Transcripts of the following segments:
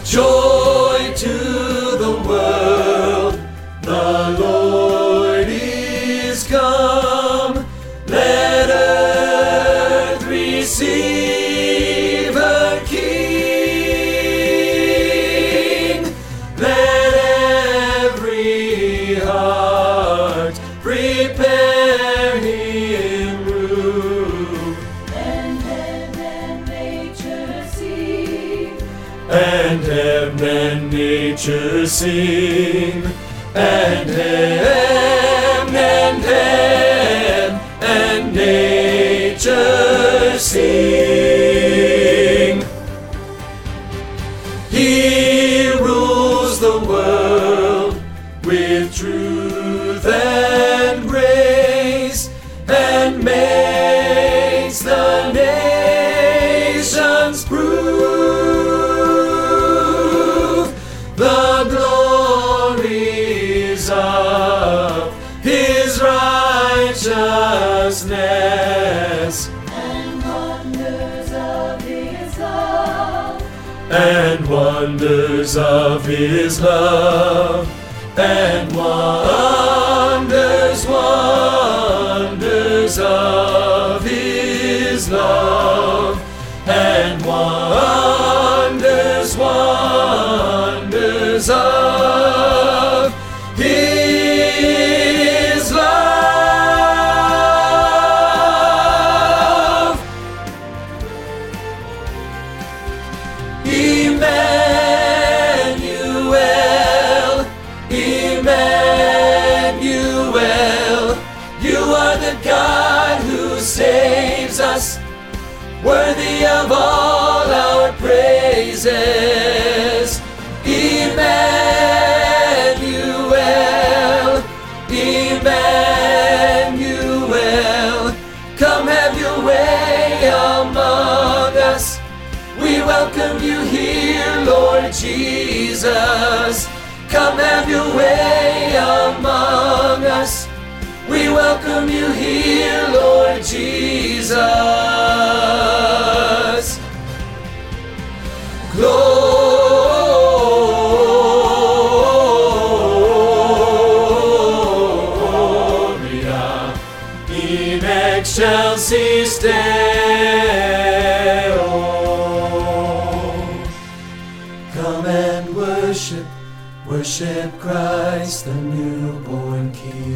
Joy to the world, the Lord is come. Let earth receive her King. Let every heart prepare him room. And heaven and nature sing. And heaven and nature sing. And heaven and nature sing. He rules the world with truth and grace, and makes the nations prove the glories of his righteousness. And wonders of his love. And wonders of his love. And wonders of his love. And wonders of his love. Emmanuel, Emmanuel, you are the God who saves us, worthy of all our praises. Emmanuel, Emmanuel, come have your way among us. We welcome you here, Lord Jesus. Come have your way among us. We welcome you here, Lord Jesus. Gloria in excelsis Deo. Come and worship, worship Christ, the newborn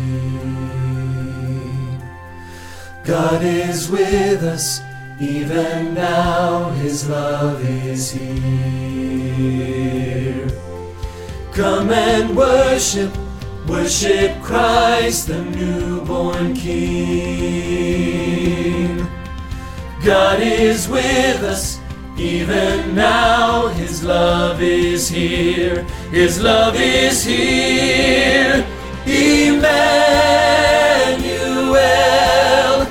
King. God is with us, even now his love is here. Come and worship, worship Christ, the newborn King. God is with us, even now his love is here. His love is here. Emmanuel,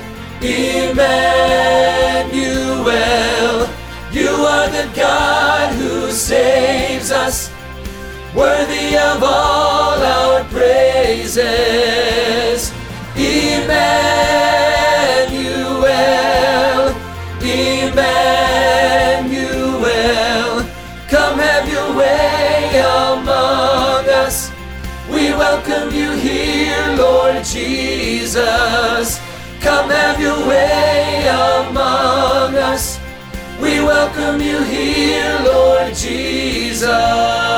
Emmanuel, you are the God who saves us, worthy of all our praises. Emmanuel, Emmanuel, come have your way among us. We welcome you here, Lord Jesus. Come have your way among us. We welcome you here, Lord Jesus.